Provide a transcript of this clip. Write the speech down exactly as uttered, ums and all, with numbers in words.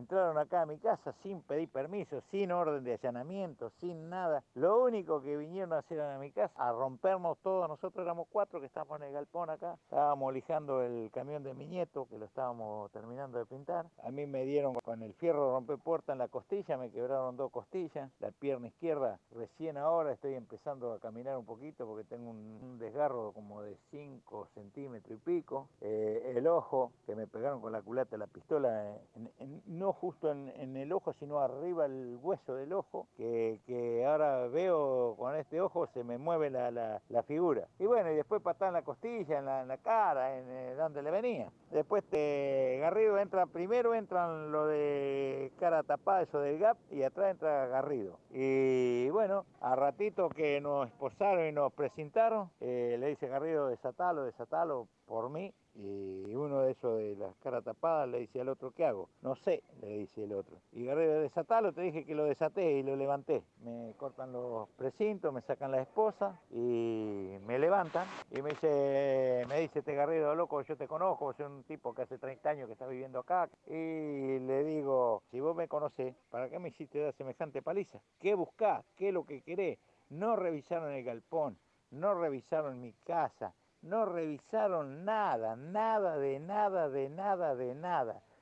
entraron acá a mi casa sin pedir permiso, sin orden de allanamiento, sin nada. Lo único que vinieron a hacer a mi casa, a rompernos todo. Nosotros éramos cuatro que estábamos en el galpón acá. Estábamos lijando el camión de mi nieto, que lo estábamos terminando de pintar. A mí me dieron con el fierro romper puerta en la costilla, me quebraron dos costillas. La pierna izquierda, recién ahora estoy empezando a caminar un poquito porque tengo un, un desgarro como de cinco centímetros y pico. Eh, el ojo, que me pegaron con la culata de la pistola, en, en, no justo en, en el ojo, sino arriba el hueso del ojo, que, que ahora veo con este ojo, se me mueve la, la, la figura. Y bueno, y después patada en la costilla, en la, en la cara, en eh, donde le venía. Después te, Garrido entra, primero entran lo de cara tapada, eso del gap, y atrás entra Garrido. Y bueno, a ratito que nos esposaron y nos presentaron, eh, le dice Garrido, desatalo, desatalo por mí. Y uno de esos de las caras tapadas le dice al otro, ¿qué hago? No sé, le dice el otro. Y Garrido, desatalo, te dije que lo desaté y lo levanté. Me cortan los precintos, me sacan la esposa y me levantan. Y me dice, me dice este Garrido, loco, yo te conozco, soy un tipo que hace treinta años que está viviendo acá. Y le digo, si vos me conocés, ¿para qué me hiciste dar semejante paliza? ¿Qué buscás? ¿Qué es lo que querés? No revisaron el galpón, no revisaron mi casa. No revisaron nada, nada de nada, de nada, de nada.